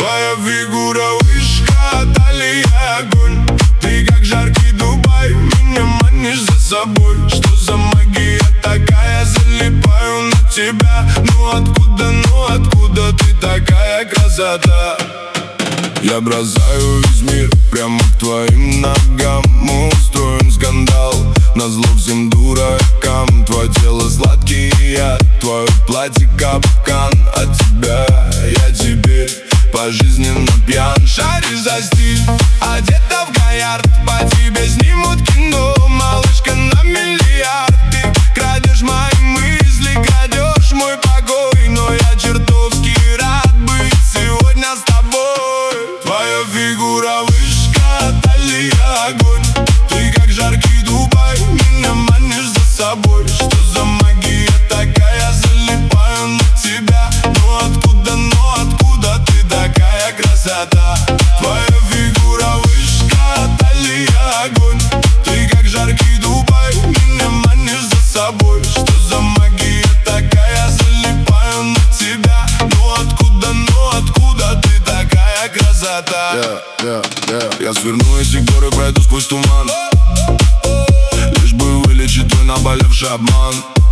Твоя фигура вышка, талия огонь. Ты как жаркий Дубай, меня манишь за собой. Что за магия такая, залипаю на тебя. Ну откуда ты такая красота? Я бросаю весь мир прямо к твоим ногам. Мы устроим скандал назло всем дуракам. Твое тело сладкий яд, твое платье капкан. От тебя я теперь пожизненно пьян. Шаришь за стиль, одета в Гоярд. По тебе снимут кино, малышка, на миллиард. Ты крадешь мои мысли, крадешь мой покой. Но я чертовски рад быть сегодня с тобой. Твоя фигура вышка, талия огонь. Ты как жаркий Дубай, меня манишь за собой. Что за магия такая, залипаю на тебя. Ну откуда ты такая красота? Твоя фигура вышка, талия огонь. Ты как жаркий Дубай, меня манишь за собой. Что за магия такая, залипаю на тебя. Ну откуда ты такая красота? Я сверну эти горы, пройду сквозь туман, лишь бы вылечить твой наболевший обман.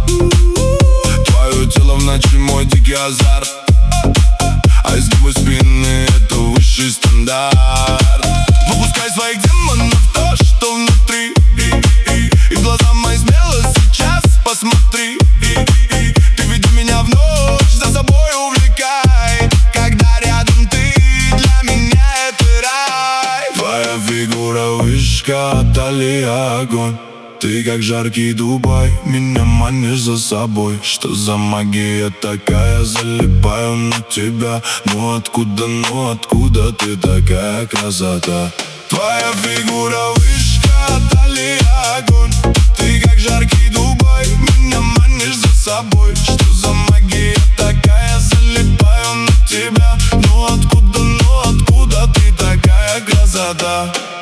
Твое тело в ночи мой дикий азарт, а изгибы спины — это высший стандарт. Выпускай своих демонов, то, что внутри, и в глаза мои смело сейчас посмотри. Ты веди меня в ночь, за собой увлекай. Когда рядом ты, для меня это рай. Твоя фигура вышка, талия огонь. Ты как жаркий Дубай, меня манишь за собой. Что за магия такая, залипаю на тебя. Ну откуда ты такая красота? Твоя фигура вышка, талия огонь. Ты как жаркий Дубай, меня манишь за собой. Что за магия такая, залипаю на тебя. Ну откуда ты такая красота?